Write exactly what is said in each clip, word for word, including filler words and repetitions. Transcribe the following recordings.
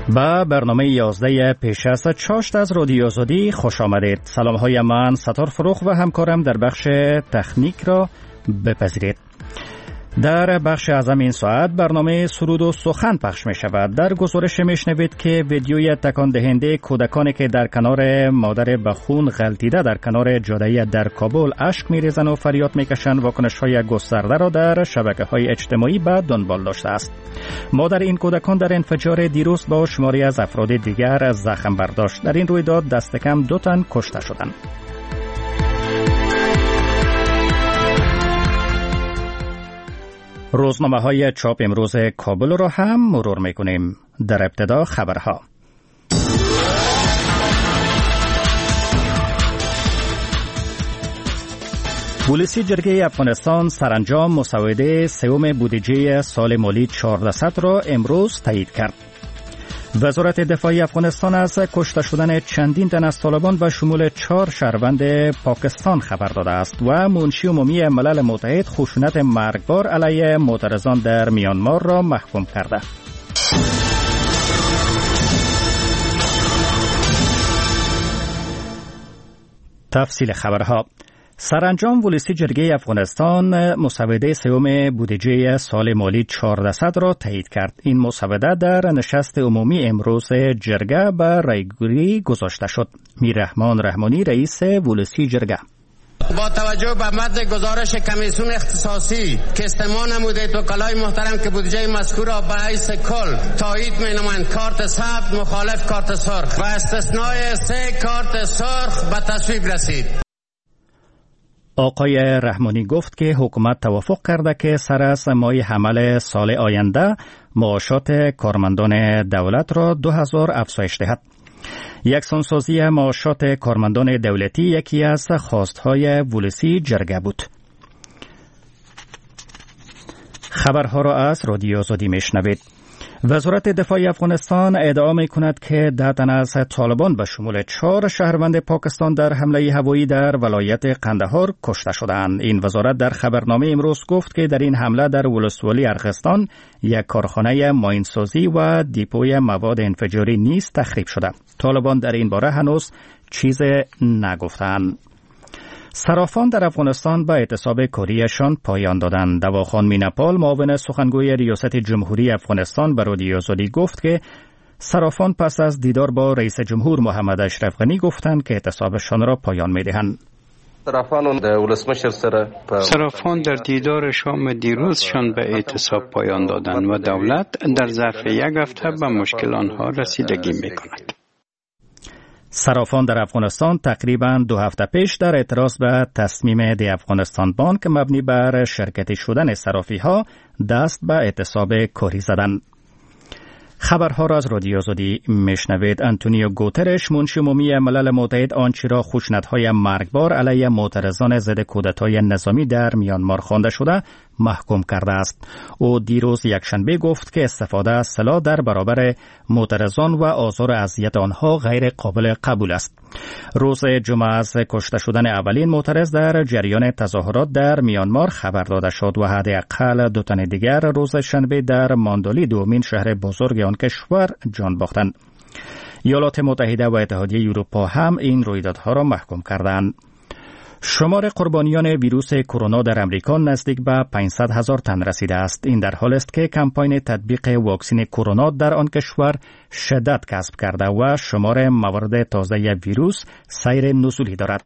با برنامه یازده پیش از چاشت از رادیو آزادی خوش آمدید. سلام های من ستار فروخ و همکارم در بخش تکنیک را بپذیرید. در بخش اعظم این ساعت برنامه سرود و سخن پخش می شود. در گزارش می شنوید که ویدیوی تکان دهنده کودکانی که در کنار مادر به خون غلطیده در کنار جاده در کابل اشک می ریزند و فریاد می کشند واکنش های گسترده را در شبکه های اجتماعی به دنبال داشته است. مادر این کودکان در انفجار دیروز با شماری از افراد دیگر زخم برداشت. در این رویداد دست کم دو تن کشته شدند. روزنامه های چاپ امروز کابل را هم مرور میکنیم. در ابتدا خبرها. پلیس جرگه افغانستان سرانجام مسوده سوم بودجه سال مالی چهارصد را امروز تایید کرد. وزارت دفاع افغانستان از کشته شدن چندین تن از طالبان و شمول چهار شهروند پاکستان خبر داده است و منشی عمومی ملل متحد خشونت مرگبار علیه معترضان در میانمار را محکوم کرده. تفصیل خبرها. سرانجام ولسی جرگه افغانستان مسوده سوم بودجه سال مالی چهارصد را تایید کرد. این مسوده در نشست عمومی امروز جرگه به رایگیری گذاشته شد. میررحمان رحمانی رئیس ولسی جرگه: با توجه به متن گزارش کمیسیون اختصاصی که استماع نمودید وکلای محترم که بودجه مذکور را به حیث کل تایید می‌نمایند، کارت سبز مخالف کارت سرخ و استثنای سه کارت سرخ به تصویب رسید. آقای رحمانی گفت که حکومت توافق کرده که سر از ماه حمل سال آینده معاشات کارمندان دولت را دو هزار افزایش دهد. یکسانسازی معاشات کارمندان دولتی یکی از خواستهای ولسی جرگه بود. خبرها را از رادیو آزادی میشنوید. وزارت دفاع افغانستان ادعا می کند که ده تن از طالبان به شمول چهار شهروند پاکستان در حمله هوایی در ولایت قندهار کشته شدند. این وزارت در خبرنامه امروز گفت که در این حمله در ولسوالی ارغستان یک کارخانه ماینسازی و دیپوی مواد انفجاری نیز تخریب شده. طالبان در این باره هنوز چیز نگفتند. صرافان در افغانستان به اعتصاب کاریشان پایان دادند. دواخان میناپال معاون سخنگوی ریاست جمهوری افغانستان به رادیو آزادی گفت که صرافان پس از دیدار با رئیس جمهور محمد اشرف غنی گفتند که اعتصابشان را پایان می‌دهند. صرافان در دیدار شام دیروزشان به اعتصاب پایان دادند و دولت در ظرف یک هفته به مشکل آنها رسیدگی می‌کند. صرافان در افغانستان تقریباً دو هفته پیش در اعتراض به تصمیم دی افغانستان بانک مبنی بر شرکتی شدن صرافی ها دست به اعتصاب کاری زدند. خبرها را از رادیو آزادی میشنوید. انتونیو گوترش منشی عمومی ملل متحد آنچه را خشونت‌های مرگبار علیه معترضان ضد کودتای نظامی در میانمار خوانده شده محکوم کرده است. او دیروز یکشنبه گفت که استفاده از سلاح در برابر معترضان و آزار و اذیت آنها غیر قابل قبول است. روز جمعه از کشته شدن اولین معترض در جریان تظاهرات در میانمار خبر داده شد و حداقل دو تن دیگر روز شنبه در ماندالی دومین شهر بزرگ آن کشور جان باختند. ایالات متحده و اتحادیه اروپا هم این رویدادها را محکوم کردند. شمار قربانیان ویروس کرونا در امریکا نزدیک به پانصد هزار تن رسیده است. این در حالی است که کمپاین تطبیق واکسن کرونا در آن کشور شدت کسب کرده و شمار موارد تازه ویروس سیر نزولی دارد.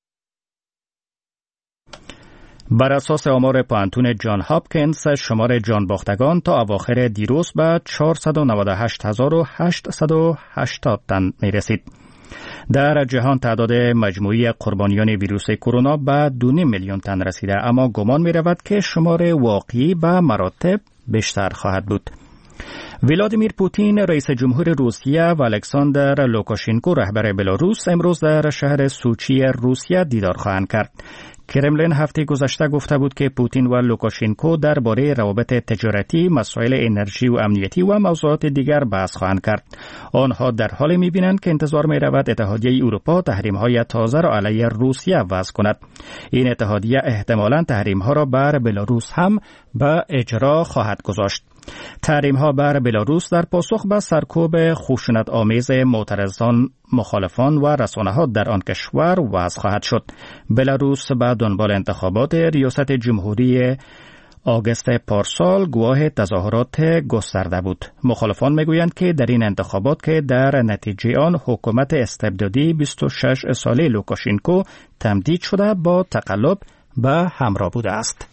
بر اساس آمار پانتون جان هاپکینز شمار جان باختگان تا اواخر دیروز به چهارصد و نود و هشت هزار و هشتصد و هشتاد تن می رسید. در جهان تعداد مجموعی قربانیان ویروس کرونا به دو میلیون تن رسیده، اما گمان می رود که شمار واقعی به مراتب بیشتر خواهد بود. ولادیمیر پوتین رئیس جمهور روسیه و الکساندر لوکاشنکو رهبر بلاروس امروز در شهر سوچی روسیه دیدار خواهند کرد. کرملین هفته گذشته گفته بود که پوتین و لوکاشنکو درباره روابط تجارتی، مسائل انرژی و امنیتی و موضوعات دیگر بحث خواهند کرد. آنها در حالی می‌بینند که انتظار می‌رود اتحادیه اروپا تحریم‌های تازه را علیه روسیه وضع کند. این اتحادیه احتمالاً تحریم‌ها را بر بلاروس هم به اجرا خواهد گذاشت. تحریم ها بر بلاروس در پاسخ به سرکوب خشونت آمیز معترضان، مخالفان و رسانه ها در آن کشور وضع خواهد شد. بلاروس به دنبال انتخابات ریاست جمهوری آگوست پارسال گواه تظاهرات گسترده بود. مخالفان میگویند که در این انتخابات که در نتیجه آن حکومت استبدادی بیست و شش ساله لوکاشنکو تمدید شده با تقلب به همراه بوده است.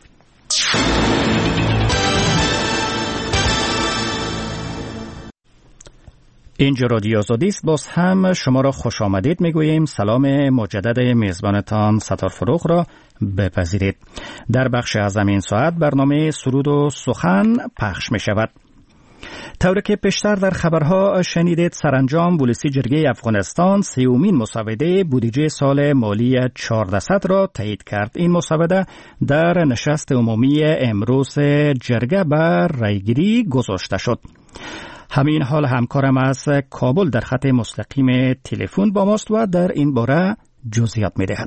اینجا رادیو آزادی است. باز هم شما را خوش آمدید میگوییم. سلام مجدد میزبانتان ستار فروغ را بپذیرید. در بخش اعظم این ساعت برنامه سرود و سخن پخش می شود. طوری که پیشتر در خبرها شنیدید، سرانجام ولسی جرگه افغانستان سیومین مسوده بودجه سال مالی چهارصد را تایید کرد. این مسوده در نشست عمومی امروز جرگه بر رایگیری گذاشته شد. همین حال همکارم از کابل در خط مستقیم تلفن با ماست و در این باره جزئیات می‌دهد.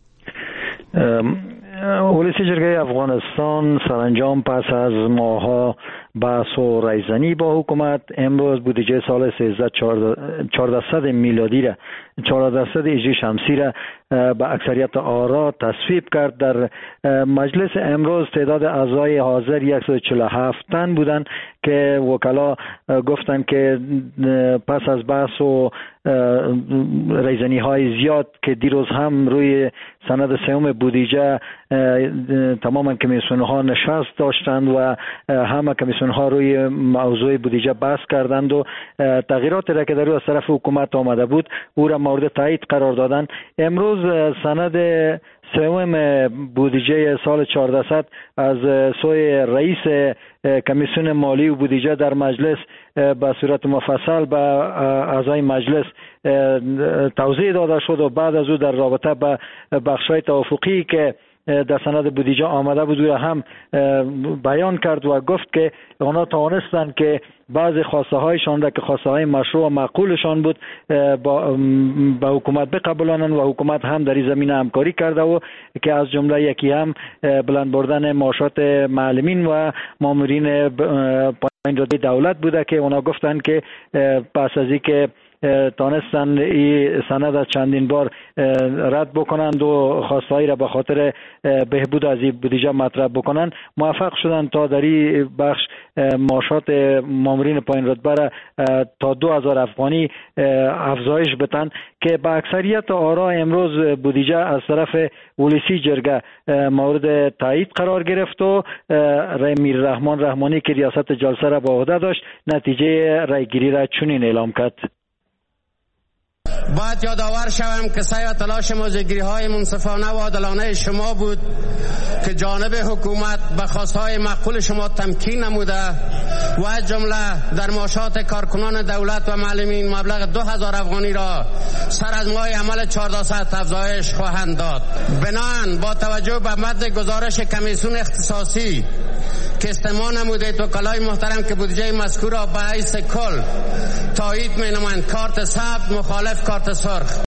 ولسی جرگه افغانستان سرانجام پس از ماه‌ها بحث و رایزنی با حکومت امروز بودجه سال سیزده چهاردهصد میلادی را چهاردهصد هجری شمسی را به اکثریت آرا تصویب کرد. در مجلس امروز تعداد اعضای حاضر صد و چهل و هفت تن بودند که وکلا گفتند که پس از بحث و رایزنی های زیاد که دیروز هم روی سند سوم بودجه تماما کمیسیون ها نشست داشتند و همه کمیسیون ها روی موضوع بودجه بحث کردند و تغییراتی را که در از طرف حکومت آمده بود او را مورد تایید قرار دادند. امروز سند سوم بودجه سال چهاردهصد از سوی رئیس کمیسیون مالی و بودجه در مجلس به صورت مفصل به اعضای مجلس توضیح داده شد و بعد از او در رابطه با بخش‌های توافقی که در سند بودجه آمده بود را هم بیان کرد و گفت که آنها توانستند که بعضی خواسته هایشان را که خواسته های مشروع و معقولشان بود با, با حکومت بقبولانند و حکومت هم در این زمینه همکاری کرده و که از جمله یکی هم بلند بردن معاشات معلمین و مامورین پایین رتبه دولت بوده که اونا گفتند که پس از اینکه تانستن این سند از چندین بار رد بکنند و خواستهایی را به خاطر بهبود از این بودجه مطرح بکنند موفق شدند تا در این بخش معاشات مامورین پایین رتبه را تا دو هزار افغانی افزایش بدن که با اکثریت آرا امروز بودجه از طرف ولسی جرگه مورد تایید قرار گرفت و میر رحمان رحمانی که ریاست جلسه را به عهده داشت نتیجه رایگیری را چنین اعلام کرد. باید یادآور شوم که سعی و تلاش موضع‌گیری های منصفانه و عادلانه شما بود که جانب حکومت به خواستهای معقول شما تمکین نموده و از جمله در معاشات کارکنان دولت و معلمین مبلغ دو هزار افغانی را سر از ماه عمل چهاردهصد افزایش خواهند داد. بنابراین با توجه به متن گزارش کمیسیون اختصاصی که استماع نمودید وکلای محترم که بودجه مذکور را به حیث کل تایید می‌نمایند. کارت سبز مخالف کارت سرخ.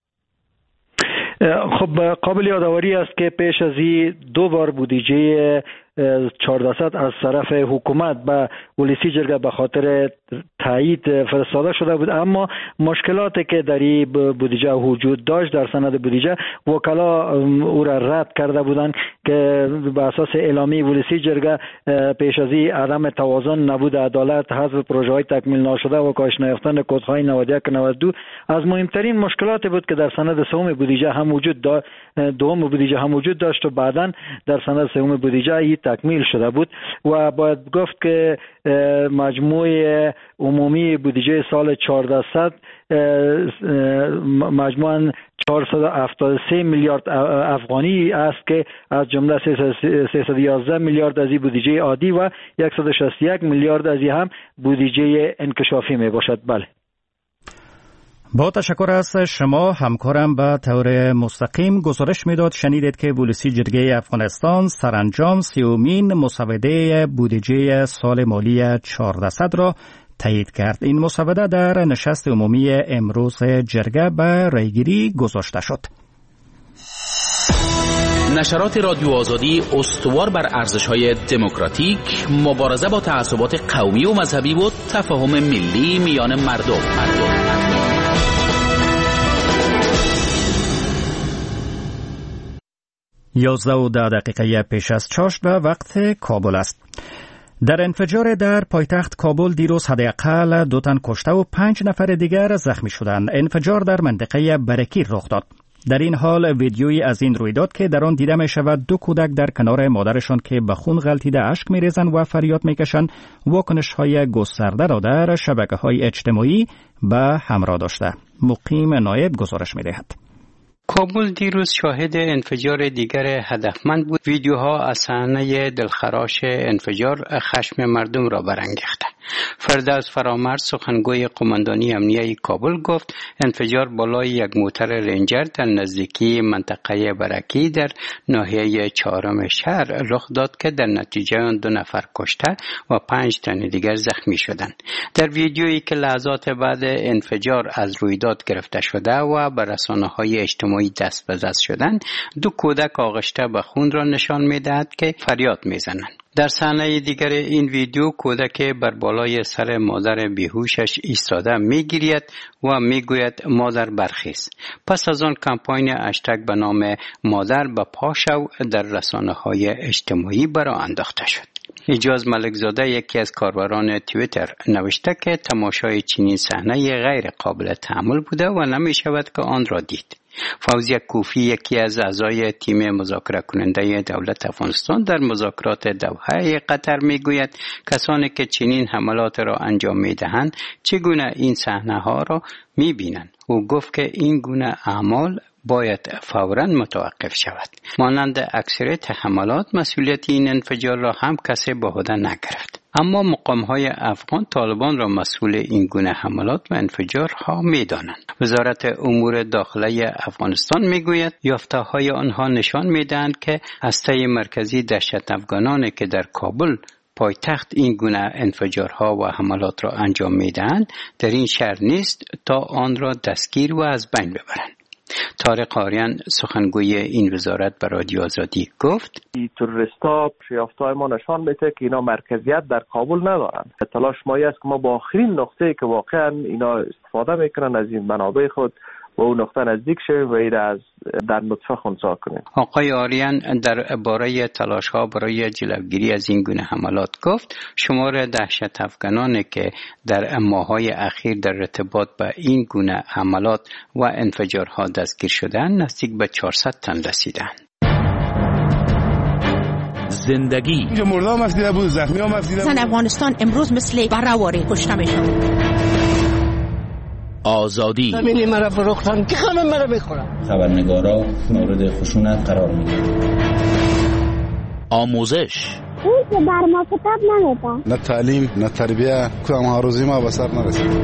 خب قابل یادآوری است که پیش از این دو بار بودجه چهاردهصد از طرف حکومت به ولسی جرگه به خاطر تایید فرستاده شده بود، اما مشکلاتی که در این بودجه وجود داشت در سند بودجه وکلا او را رد کرده بودند که به اساس اعلامیه ولسی جرگه پیش از این عدم توازن، نبود عدالت، حذف پروژه های تکمیل ناشده و کاهش نیافتن کدهای نود و یک و نود و دو از مهمترین مشکلاتی بود که در سند سوم بودجه هم وجود داشت، دوم بودجه هم وجود داشت و بعداً در سند سوم بودجه این تکمیل شده بود و باید گفت که مجموع عمومی بودجه سال چهاردهصد مجموعاً چهارصد و هفتاد و سه میلیارد افغانی است که از جمله سیصد و یازده میلیارد از این بودجه عادی و صد و شصت و یک میلیارد از این هم بودجه انکشافی می باشد. بله. با تشکر از شما. همکارم به طور مستقیم گزارش میداد. شنیدید که ولسی جرگه افغانستان سرانجام سیومین مسوده بودجه سال مالی چهاردهصد را تایید کرد. این مسوده در نشست عمومی امروز جرگه به رایگیری گذاشته شد. نشرات رادیو آزادی استوار بر ارزش‌های دموکراتیک، مبارزه با تعصبات قومی و مذهبی و تفاهم ملی میان مردم. مردم. یازده و ده دقیقه پیش از چاشت و وقت کابل است. در انفجار در پایتخت کابل دیروز حداقل دو تن کشته و پنج نفر دیگر زخمی شدند. انفجار در منطقه برکی رخ داد. در این حال ویدیویی از این رویداد که در آن دیده می شود دو کودک در کنار مادرشان که به خون غلطیده اشک می ریزند و فریاد می کشند واکنش های گسترده را در شبکه های اجتماعی به همراه داشته. مقیم نایب گزارش می دهد. کابل دیروز شاهد انفجار دیگر هدفمند بود. ویدیوها از صحنه دلخراش انفجار خشم مردم را برانگیخته. فردوس فرامرز سخنگوی قماندانی امنیه کابل گفت انفجار بالای یک موتر رنجر در نزدیکی منطقه برکی در ناحیه چهارم شهر رخ داد که در نتیجه آن دو نفر کشته و پنج تن دیگر زخمی شدند. در ویدیویی که لحظات بعد انفجار از رویداد گرفته شده و به رسانه‌های اجتماعی دست به دست شدند، دو کودک آغشته به خون را نشان می‌دهد که فریاد می‌زنند. در صحنه دیگر این ویدیو کودک بر بالای سر مادر بیهوشش ایستاده میگیرید و میگوید مادر برخیز. پس از آن کمپاین هشتگ به نام مادر به پا شو در رسانه‌های اجتماعی برآ انداخته شد. اجاز ملکزاده یکی از کاربران توییتر نوشته که تماشای چنین صحنه غیر قابل تحمل بوده و نمی شود که آن را دید. فوزی کوفی یکی از اعضای تیم مذاکره کننده دولت افغانستان در مذاکرات دوحه قطر میگوید کسانی که چنین حملات را انجام میدهند چگونه این صحنه ها را میبینند. او گفت که این گونه اعمال باید فوراً متوقف شود. مانند اکثریت حملات مسئولیت این انفجار را هم کسی به عهده نگرفت. اما مقام‌های افغان طالبان را مسئول این گونه حملات و انفجارها می‌دانند. وزارت امور داخله افغانستان می‌گوید یافته‌های آنها نشان می‌دهند که هسته مرکزی دهشت افغانانی که در کابل پایتخت این گونه انفجارها و حملات را انجام می‌دهند در این شهر نیست تا آن را دستگیر و از بین ببرند. طارق آریان سخنگوی این وزارت به رادیو آزادی گفت این تروریستا یافته‌های ما نشان میده که اینا مرکزیت در کابل ندارند. تلاش ما است که ما با آخرین نقطه‌ای که واقعا اینا استفاده میکنن از این منابع خود و اون نقطه نزدیک شویم و این از در نطفه خنثی کنیم. آقای آریان در باره تلاش‌ها برای جلوگیری از این گونه حملات گفت شمار دهشت افغانانی که در ماه‌های اخیر در ارتباط با این گونه حملات و انفجارها دستگیر شدند نزدیک به چهارصد تن رسیدند. زندگی اینجا مردا هم افدیده بود، زخمی هم افدیده بود. افغانستان امروز مثل برآوری کشته میشن. آزادی زمینی مرا فروختن که خانم مرا بخورم. خبرنگارا مورد خشونت قرار میگیرن. آموزش اون که بر ما کتاب نمیده. نه تعلیم نه تربیه کدام ها روزی ما به سر نرسید.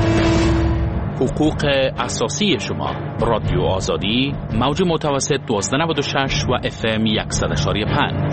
حقوق اساسی شما. رادیو آزادی موج متوسط دوازده نود و شش و اف ام صد و پنج.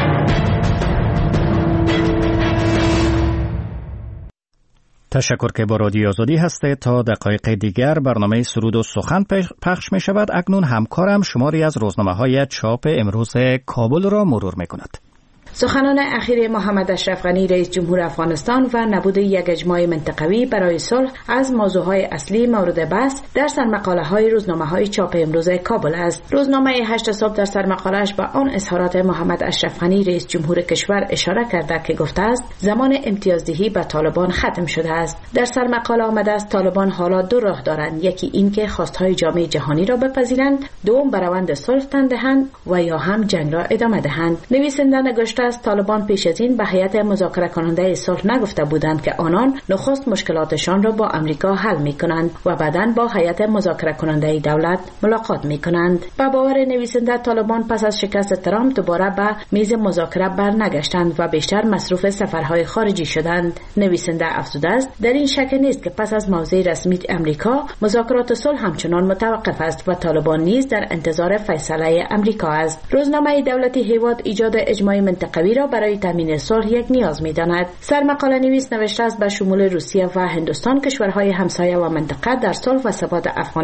تشکر که با رادیو آزادی هستید. تا دقایق دیگر برنامه سرود و سخن پخش می شود. اکنون همکارم شماری از روزنامه های چاپ امروز کابل را مرور می کند. سخنان اخیر محمد اشرف غنی رئیس جمهور افغانستان و نبود یک اجماع منطقوی برای صلح از موضوعهای اصلی مورد بحث در سرمقاله‌های روزنامه‌های چاپ امروز کابل است. روزنامه هشت صبح در سرمقاله‌اش به آن اظهارات محمد اشرف غنی رئیس جمهور کشور اشاره کرده که گفته است زمان امتیازدهی به طالبان ختم شده است. در سرمقاله آمده است طالبان حالا دو راه دارند، یکی این که خواستهای جامعه جهانی را بپذیرند، دوم به روند صلح تن دهند و یا هم جنگ را ادامه دهند. نویسنده نگاشته است طالبان پیش از این به هیئت مذاکره کننده صلح نگفته بودند که آنان نخست مشکلاتشان را با امریکا حل می‌کنند و بعداً با هیئت مذاکره کننده دولت ملاقات می‌کنند. با باور نویسنده طالبان پس از شکست ترامپ دوباره به میز مذاکره برنگشتند و بیشتر مصروف سفرهای خارجی شدند. نویسنده افزوده است در این شک نیست که پس از موضع رسمی امریکا مذاکرات صلح همچنان متوقف است و طالبان نیز در انتظار فیصله امریکا است. روزنامه دولتی هیواد ایجاد اجماع منطقوی را برای تامین صلح یک نیاز می‌داند. سرمقاله نویس نوشته است به شمول روسیه و هندوستان کشورهای همسایه و منطقه در صلح و ثبات افغانستان